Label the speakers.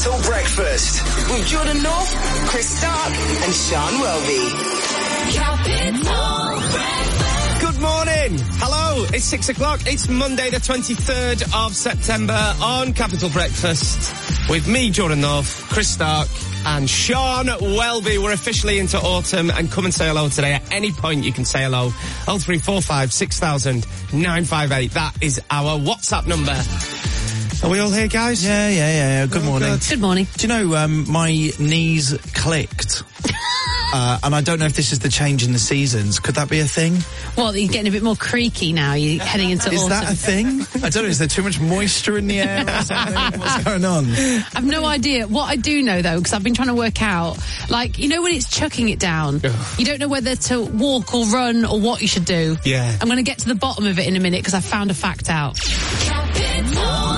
Speaker 1: Capital Breakfast with Jordan North, Chris Stark and Sean Welby. Capital Breakfast.
Speaker 2: Good morning. Hello. It's 6 o'clock. It's Monday the 23rd of September on Capital Breakfast with me, Jordan North, Chris Stark and Sean Welby. We're officially into autumn, and come and say hello today. At any point you can say hello. 0345 6000 958. That is our WhatsApp number. Are we all here, guys?
Speaker 3: Yeah. Good morning.
Speaker 4: Good morning.
Speaker 3: Do you know, my knees clicked. And I don't know if this is the change in the seasons. Could that be a thing?
Speaker 4: Well, you're getting a bit more creaky now. You're heading into autumn.
Speaker 3: Is that a thing? I don't know. Is there too much moisture in the air or something? What's going on?
Speaker 4: I've no idea. What I do know, though, because I've been trying to work out, like, you know when it's chucking it down? You don't know whether to walk or run or what you should do.
Speaker 2: Yeah.
Speaker 4: I'm going to get to the bottom of it in a minute because I found a fact out.
Speaker 1: Capital